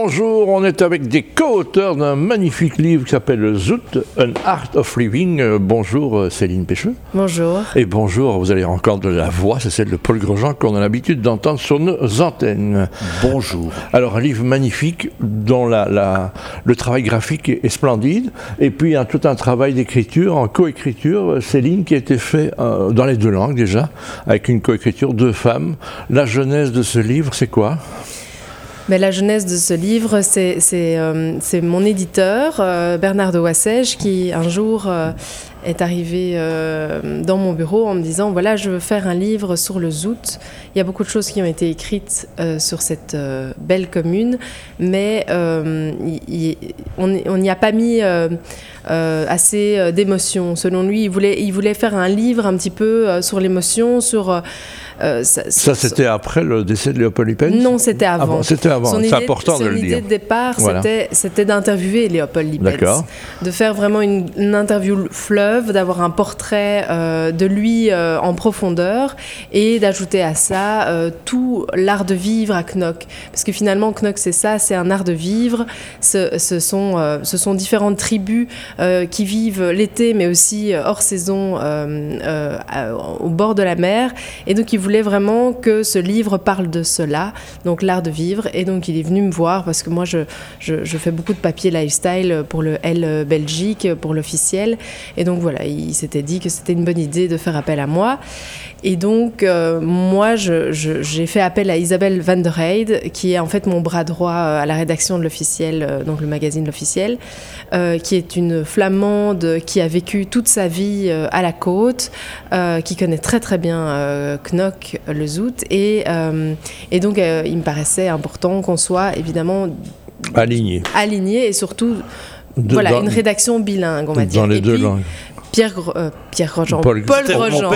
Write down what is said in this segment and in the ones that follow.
Bonjour, on est avec des co-auteurs d'un magnifique livre qui s'appelle Zoot, An Art of Living. Bonjour Céline Pécheux. Bonjour. Et bonjour, vous allez encore de la voix, c'est celle de Paul Grosjean qu'on a l'habitude d'entendre sur nos antennes. Bonjour. Alors un livre magnifique dont le travail graphique est splendide. Et puis il y a tout un travail d'écriture, en coécriture, Céline, qui a été fait dans les deux langues déjà, avec une coécriture, 2 femmes. La genèse de ce livre, c'est quoi ? Mais la genèse de ce livre, c'est mon éditeur, Bernard de Wassège, qui un jour est arrivé dans mon bureau en me disant « Voilà, je veux faire un livre sur le Zoot. Il y a beaucoup de choses qui ont été écrites sur cette belle commune, mais on n'y a pas mis assez d'émotion. Selon lui, il voulait faire un livre un petit peu sur l'émotion, sur... Ça, c'était après le décès de Léopold Lippens ? Non, c'était avant. C'était avant, c'est important de le dire. Son idée de départ, voilà. c'était d'interviewer Léopold Lippens. D'accord. De faire vraiment une interview fleuve, d'avoir un portrait de lui en profondeur et d'ajouter à ça tout l'art de vivre à Knock. Parce que finalement, Knock, c'est ça, c'est un art de vivre. Ce sont différentes tribus qui vivent l'été, mais aussi hors saison au bord de la mer. Et donc, il voulait vraiment que ce livre parle de cela, donc l'art de vivre. Et donc, il est venu me voir parce que moi, je fais beaucoup de papier lifestyle pour le L Belgique, pour l'officiel. Et donc, voilà, il s'était dit que c'était une bonne idée de faire appel à moi. Et donc, moi, j'ai fait appel à Isabelle van der Heide, qui est en fait mon bras droit à la rédaction de l'officiel, donc le magazine L'Officiel, qui est une Flamande qui a vécu toute sa vie à la côte, qui connaît très très bien Knock, le Zoot, et donc il me paraissait important qu'on soit évidemment aligné et surtout une rédaction bilingue, on va dire. Dans les deux langues. Pierre Grosjean, Paul Grosjean.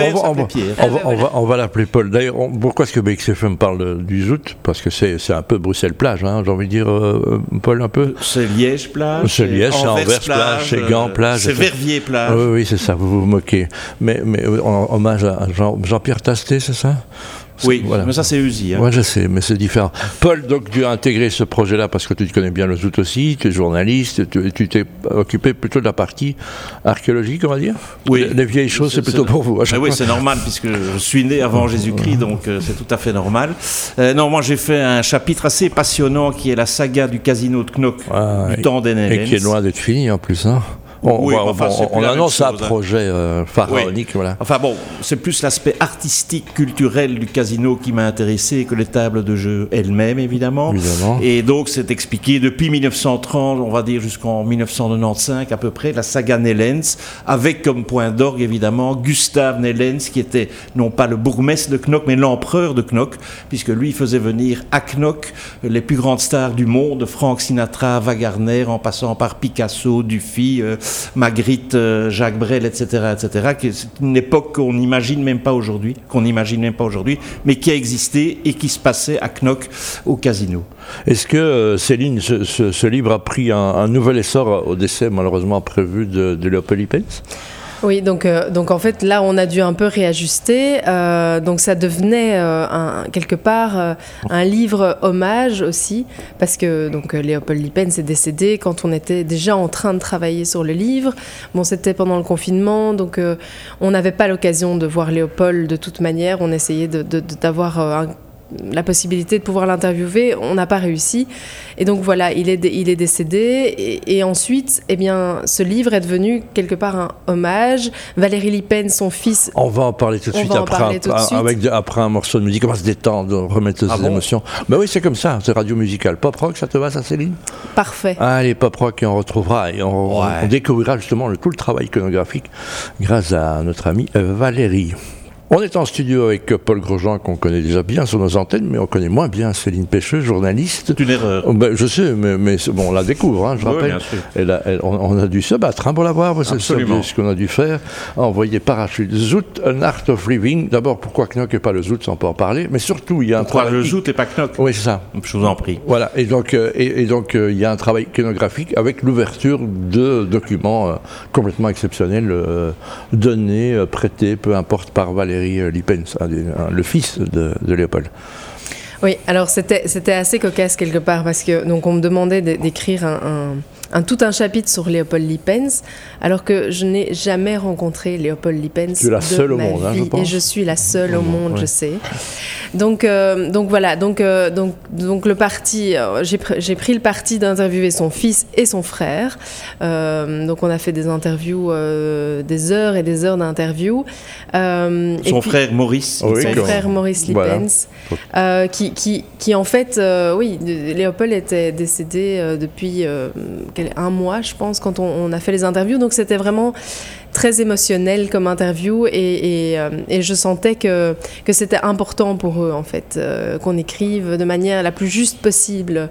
On va l'appeler Paul. D'ailleurs, pourquoi est-ce que BXFM parle du Zoot ? Parce que c'est un peu Bruxelles-Plage, hein, j'ai envie de dire, Paul, un peu. C'est Liège-Plage. C'est Liège, c'est Anvers-Plage, c'est Gand-Plage. C'est Verviers-Plage. Oui, c'est ça, vous vous moquez. Mais en hommage à Jean-Pierre Tastet, c'est ça ? Oui, voilà. Mais ça c'est Uzi. Hein. Oui, je sais, mais c'est différent. Paul, donc tu as intégré ce projet-là parce que tu connais bien le Zoot aussi, tu es journaliste, tu t'es occupé plutôt de la partie archéologique, on va dire. Oui. Les vieilles choses, c'est plutôt pour vous. Oui, c'est normal puisque je suis né avant Jésus-Christ, donc c'est tout à fait normal. Non, moi j'ai fait un chapitre assez passionnant qui est la saga du casino de Knock du temps des Netherlands. Et qui est loin d'être fini en plus, hein. On annonce un projet pharaonique. Oui. Voilà. Enfin bon, c'est plus l'aspect artistique, culturel du casino qui m'a intéressé que les tables de jeu elles-mêmes, évidemment. Et donc c'est expliqué depuis 1930, on va dire jusqu'en 1995 à peu près, la saga Nellens, avec comme point d'orgue évidemment Gustav Nellens, qui était non pas le bourgmestre de Knock, mais l'empereur de Knock, puisque lui faisait venir à Knock les plus grandes stars du monde, Frank Sinatra, Wagner, en passant par Picasso, Dufy, Magritte, Jacques Brel, etc., c'est une époque qu'on n'imagine même pas aujourd'hui, mais qui a existé et qui se passait à Knock au casino. Est-ce que, Céline, ce livre a pris un nouvel essor au décès malheureusement prévu de Léopold Lippens ? Oui, donc en fait, là, on a dû un peu réajuster. Donc, ça devenait quelque part un livre hommage aussi, parce que donc Léopold Lippens est décédé quand on était déjà en train de travailler sur le livre. Bon, c'était pendant le confinement, donc on n'avait pas l'occasion de voir Léopold de toute manière. On essayait d'avoir la possibilité de pouvoir l'interviewer, on n'a pas réussi. Et donc voilà, il est décédé. Et ensuite, eh bien, ce livre est devenu quelque part un hommage. Valérie Lippens, son fils... On va en parler tout de suite après un morceau de musique. On va se détendre, remettre ses émotions. Mais oui, c'est comme ça, c'est radio musicale. Pop rock, ça te va, ça, Céline ? Parfait. Allez, pop rock, et on retrouvera, et on découvrira justement tout le travail iconographique grâce à notre amie Valérie. On est en studio avec Paul Grosjean, qu'on connaît déjà bien sur nos antennes, mais on connaît moins bien Céline Pécheux, journaliste. C'est une erreur. Je sais, mais bon, on la découvre, hein, je rappelle. On a dû se battre pour la voir, c'est ce qu'on a dû faire. Envoyer parachute. Zoot, An Art of Living. D'abord, pourquoi Knock et pas le Zoot, sans pas en parler. Mais surtout, il y a un travail... Pourquoi le Zoot et pas Knock ? Oui, c'est ça. Je vous en prie. Voilà, et donc il y a un travail iconographique avec l'ouverture de documents complètement exceptionnels, donnés, prêtés, peu importe, par Valérie Lippens, le fils de Léopold. Oui, alors c'était assez cocasse quelque part parce que donc on me demandait d'écrire tout un chapitre sur Léopold Lippens, alors que je n'ai jamais rencontré Léopold Lippens. Tu es la seule au monde, vie, je pense. Et je suis la seule au monde, je sais. Donc voilà, donc le parti, j'ai pris le parti d'interviewer son fils et son frère. Donc on a fait des interviews, des heures et des heures d'interviews. Son frère Maurice. Oui, son frère Maurice Lippens, voilà. Qui en fait, oui, Léopold était décédé depuis un mois, je pense, quand on a fait les interviews. Donc c'était vraiment très émotionnel comme interview et je sentais que c'était important pour eux en fait qu'on écrive de manière la plus juste possible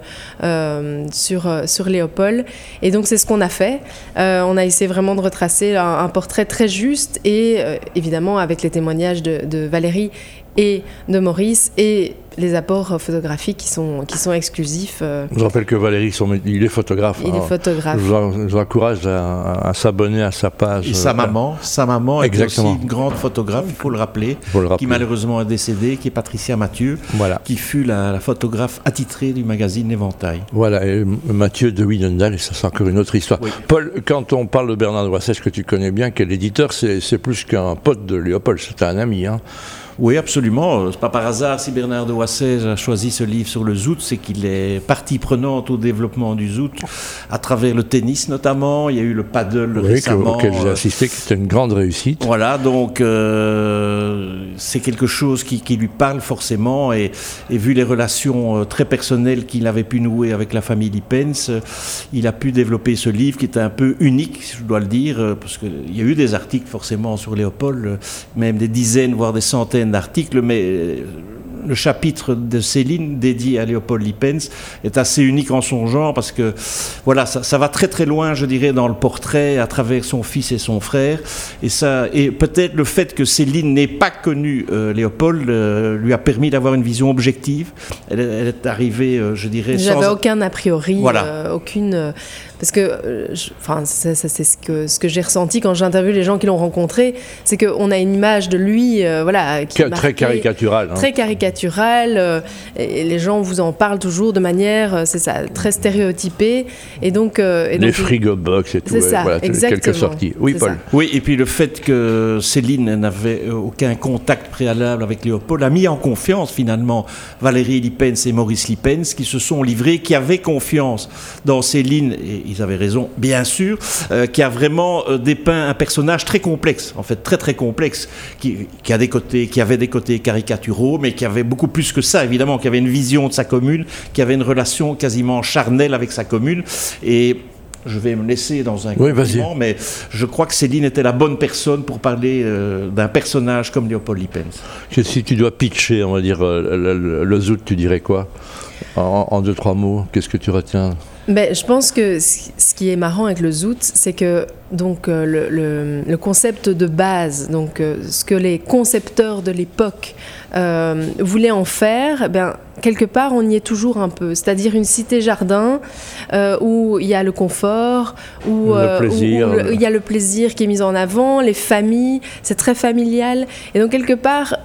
sur Léopold, et donc c'est ce qu'on a fait. On a essayé vraiment de retracer un portrait très juste et évidemment avec les témoignages de Valérie et de Maurice et les apports photographiques qui sont exclusifs. Je rappelle que Valérie, il est photographe. Il est photographe. Je vous encourage à s'abonner à sa page. Et sa maman est aussi une grande photographe, il faut le rappeler, qui malheureusement est décédée, qui est Patricia Mathieu, voilà. Qui fut la photographe attitrée du magazine L'Éventail. Voilà, et Mathieu de Widendal, et ça c'est encore une autre histoire. Oui. Paul, quand on parle de Bernard Doissès, que tu connais bien, quel éditeur, c'est plus qu'un pote de Léopold, c'était un ami, hein. Oui, absolument. C'est pas par hasard si Bernard de Wassège a choisi ce livre sur le zoot, c'est qu'il est partie prenante au développement du zoot, à travers le tennis notamment. Il y a eu le paddle récemment. Auquel j'ai assisté, qui était une grande réussite. Voilà, donc c'est quelque chose qui lui parle forcément, et vu les relations très personnelles qu'il avait pu nouer avec la famille Lippens, il a pu développer ce livre qui était un peu unique, je dois le dire, parce qu'il y a eu des articles forcément sur Léopold, même des dizaines, voire des centaines d'articles, mais le chapitre de Céline dédié à Léopold Lippens est assez unique en son genre, parce que voilà, ça va très très loin, je dirais, dans le portrait à travers son fils et son frère, et peut-être le fait que Céline n'ait pas connu Léopold lui a permis d'avoir une vision objective. Elle est arrivée, je dirais, j'avais aucun a priori, voilà. Aucune. Parce que, c'est ce que j'ai ressenti quand j'interviewe les gens qui l'ont rencontré, c'est qu'on a une image de lui, voilà, qui est très caricaturale. Très caricaturale, et les gens vous en parlent toujours de manière, c'est ça, très stéréotypée, et donc les frigo-box et tout, ça, voilà, quelques sorties. Oui, Paul. Ça. Oui, et puis le fait que Céline n'avait aucun contact préalable avec Léopold a mis en confiance finalement Valérie Lippens et Maurice Lippens, qui se sont livrés, qui avaient confiance dans Céline, et ils avaient raison, bien sûr, qui a vraiment dépeint un personnage très complexe, en fait très très complexe, qui avait des côtés caricaturaux, mais qui avait beaucoup plus que ça, évidemment, qui avait une vision de sa commune, qui avait une relation quasiment charnelle avec sa commune. Et je vais me laisser dans un compliment, mais je crois que Céline était la bonne personne pour parler d'un personnage comme Léopold Lippens. Si tu dois pitcher, on va dire, le zoot, tu dirais quoi ? En 2-3 mots, qu'est-ce que tu retiens ? Je pense que ce qui est marrant avec le zoot, c'est que donc, le concept de base, donc, ce que les concepteurs de l'époque voulaient en faire, quelque part on y est toujours un peu, c'est-à-dire une cité-jardin où il y a le confort, où il y a le plaisir qui est mis en avant, les familles, c'est très familial, et donc quelque part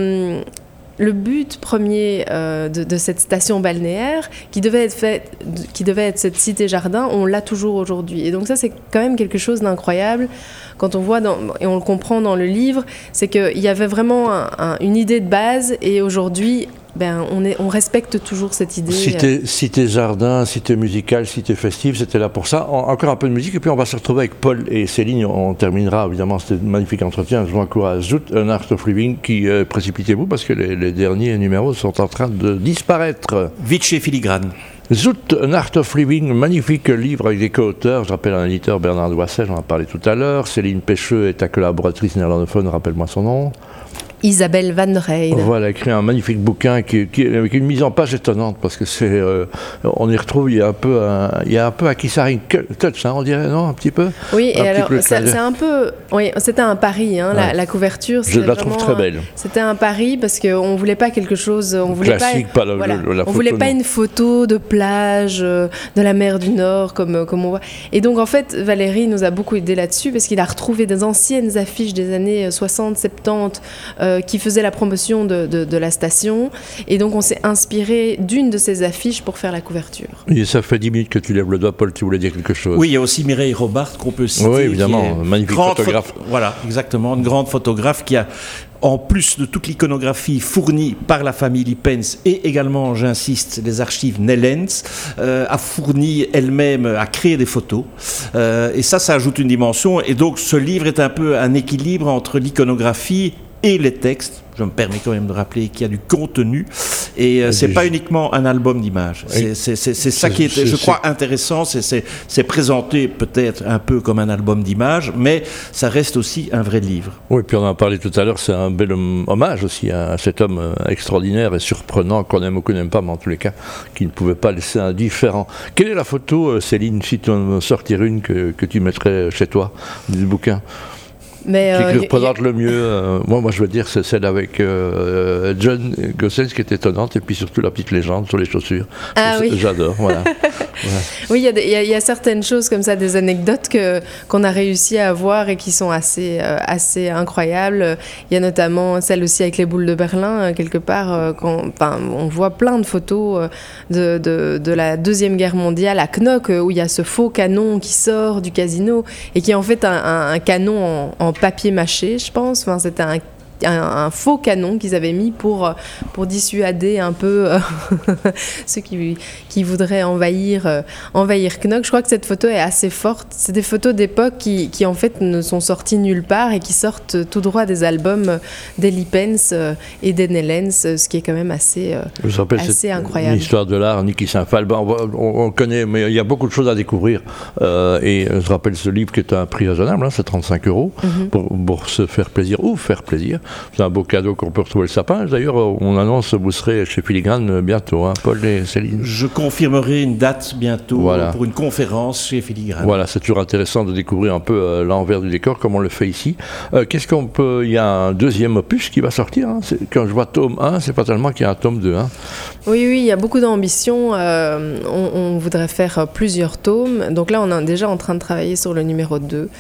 le but premier de cette station balnéaire, qui devait être cette cité-jardin, on l'a toujours aujourd'hui. Et donc ça, c'est quand même quelque chose d'incroyable. Quand on voit, et on le comprend dans le livre, c'est qu'il y avait vraiment une idée de base, et aujourd'hui, on respecte toujours cette idée. Cité jardin, cité musicale, cité festive, c'était là pour ça. Encore un peu de musique, et puis on va se retrouver avec Paul et Céline. On terminera évidemment ce magnifique entretien. Je vous encourage. Zoot, An Art of Living, qui précipitez-vous parce que les derniers numéros sont en train de disparaître. Vite chez Filigrane. Zoot, An Art of Living, magnifique livre avec des co-auteurs. Je rappelle un éditeur, Bernard Doissès, j'en ai parlé tout à l'heure. Céline Pêcheux est ta collaboratrice néerlandophone, rappelle-moi son nom. Isabelle Van Rijn. Voilà, écrit un magnifique bouquin qui avec une mise en page étonnante, parce que c'est, on y retrouve, il y a un peu à Kissaring Touch, on dirait, non, un petit peu. Oui, et alors c'est un peu, oui, c'était un pari, ouais. la couverture. Je la trouve très belle. C'était un pari parce qu'on voulait pas quelque chose, on voulait classique, pas la on photo, voulait pas une photo de plage de la mer du Nord comme on voit. Et donc en fait, Valérie nous a beaucoup aidé là-dessus, parce qu'il a retrouvé des anciennes affiches des années 60, 70. qui faisait la promotion de la station. Et donc, on s'est inspiré d'une de ces affiches pour faire la couverture. Et ça fait 10 minutes que tu lèves le doigt, Paul, tu voulais dire quelque chose? Oui, il y a aussi Mireille Robart qu'on peut citer. Oui, évidemment, magnifique photographe. Voilà, exactement, une grande photographe qui a, en plus de toute l'iconographie fournie par la famille Lippens et également, j'insiste, les archives Nellens, a fourni elle-même, a créé des photos. Et ça ajoute une dimension. Et donc, ce livre est un peu un équilibre entre l'iconographie et les textes. Je me permets quand même de rappeler qu'il y a du contenu et c'est pas uniquement un album d'images. C'est ça qui est, je crois, intéressant. C'est présenté peut-être un peu comme un album d'images, mais ça reste aussi un vrai livre. Oui, puis on en a parlé tout à l'heure, c'est un bel hommage aussi à cet homme extraordinaire et surprenant, qu'on aime ou qu'on n'aime pas, mais en tous les cas, qui ne pouvait pas laisser indifférent. Quelle est la photo, Céline, si tu en sortir une que tu mettrais chez toi, du bouquin? Qui représente le mieux, moi je veux dire, c'est celle avec John Gossens qui est étonnante, et puis surtout la petite légende sur les chaussures. Oui. J'adore, voilà. Oui, il y a certaines choses comme ça, des anecdotes qu'on a réussi à avoir et qui sont assez incroyables. Il y a notamment celle aussi avec les boules de Berlin, quelque part, on voit plein de photos de la Deuxième Guerre mondiale à Knock, où il y a ce faux canon qui sort du casino et qui est en fait un canon en papier mâché, je pense. Enfin, c'était un faux canon qu'ils avaient mis pour dissuader un peu ceux qui voudraient envahir Knock. Je crois que cette photo est assez forte. C'est des photos d'époque qui en fait ne sont sorties nulle part et qui sortent tout droit des albums des Lippens et des Nellens, ce qui est quand même assez incroyable. L'histoire de l'art, Niki Saint-Phal, on connaît, mais il y a beaucoup de choses à découvrir. Et je rappelle ce livre qui est un prix raisonnable, c'est 35 € pour se faire plaisir ou faire plaisir. C'est un beau cadeau qu'on peut retrouver le sapin. D'ailleurs, on annonce vous serez chez Filigrane bientôt, hein, Paul et Céline. Je confirmerai une date bientôt pour une conférence chez Filigrane. Voilà, c'est toujours intéressant de découvrir un peu l'envers du décor, comme on le fait ici. Qu'est-ce qu'on peut... Il y a un deuxième opus qui va sortir. Hein. Quand je vois tome 1, c'est pas tellement qu'il y a un tome 2. Hein. Oui, il y a beaucoup d'ambition. On voudrait faire plusieurs tomes. Donc là, on est déjà en train de travailler sur le numéro 2.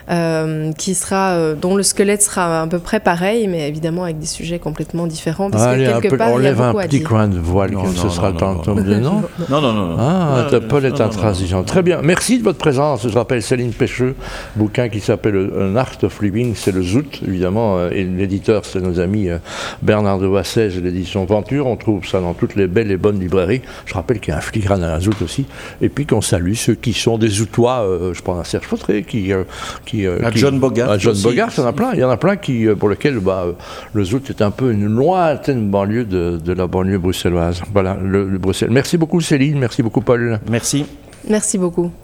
Dont le squelette sera à peu près pareil, mais évidemment avec des sujets complètement différents. Parce que quelque part, on il y a lève un beaucoup à petit dire. coin de voile, ce sera le tome 2, non? Non. Paul est intransigeant. Très bien, merci de votre présence. Je rappelle Céline Pêcheux, bouquin qui s'appelle An Art of Living, c'est le Zout, évidemment, et l'éditeur, c'est nos amis Bernard de Wassège et l'édition Venture. On trouve ça dans toutes les belles et bonnes librairies. Je rappelle qu'il y a un Filigrane à un Zout aussi, et puis qu'on salue ceux qui sont des Zoutois. Je pense à Serge Fautré, John Bogart. John Bogart, il y en a plein pour lesquels le Zout est un peu une lointaine banlieue de la banlieue bruxelloise. Voilà, le Bruxelles. Merci beaucoup Céline, merci beaucoup Paul. Merci. Merci beaucoup.